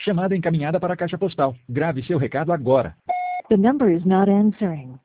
Chamada encaminhada para a caixa postal. Grave seu recado agora. The number is not answering.